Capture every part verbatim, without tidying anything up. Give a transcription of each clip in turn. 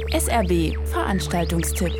S R B Veranstaltungstipp.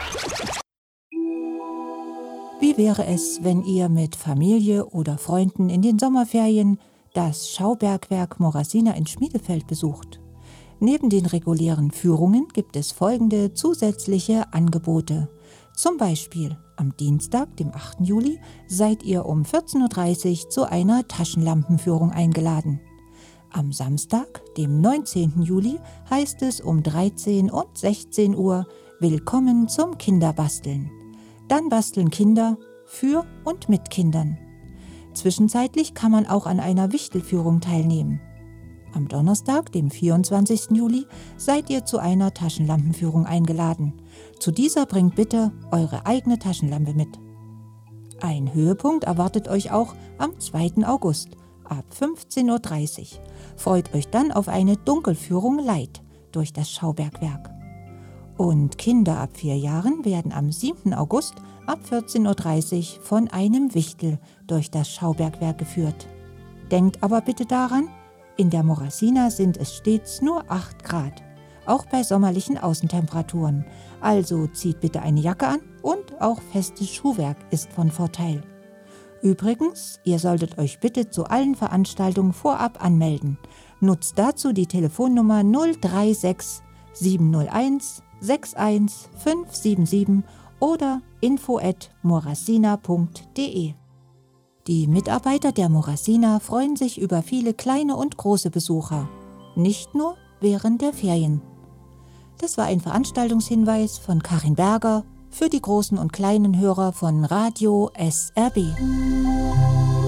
Wie wäre es, wenn ihr mit Familie oder Freunden in den Sommerferien das Schaubergwerk Morasina in Schmiedefeld besucht? Neben den regulären Führungen gibt es folgende zusätzliche Angebote. Zum Beispiel am Dienstag, dem achten Juli, seid ihr um vierzehn Uhr dreißig zu einer Taschenlampenführung eingeladen. Am Samstag, dem neunzehnten Juli, heißt es um dreizehn und sechzehn Uhr Willkommen zum Kinderbasteln. Dann basteln Kinder für und mit Kindern. Zwischenzeitlich kann man auch an einer Wichtelführung teilnehmen. Am Donnerstag, dem vierundzwanzigsten Juli, seid ihr zu einer Taschenlampenführung eingeladen. Zu dieser bringt bitte eure eigene Taschenlampe mit. Ein Höhepunkt erwartet euch auch am zweiten August ab fünfzehn Uhr dreißig. Freut euch dann auf eine Dunkelführung Light durch das Schaubergwerk. Und Kinder ab vier Jahren werden am siebten August ab vierzehn Uhr dreißig von einem Wichtel durch das Schaubergwerk geführt. Denkt aber bitte daran, in der Morasina sind es stets nur acht Grad, auch bei sommerlichen Außentemperaturen. Also zieht bitte eine Jacke an und auch festes Schuhwerk ist von Vorteil. Übrigens, ihr solltet euch bitte zu allen Veranstaltungen vorab anmelden. Nutzt dazu die Telefonnummer null drei sechs sieben null eins sechs eins fünf sieben sieben oder info at morasina punkt de. Die Mitarbeiter der Morasina freuen sich über viele kleine und große Besucher, nicht nur während der Ferien. Das war ein Veranstaltungshinweis von Karin Berger für die großen und kleinen Hörer von Radio S R B.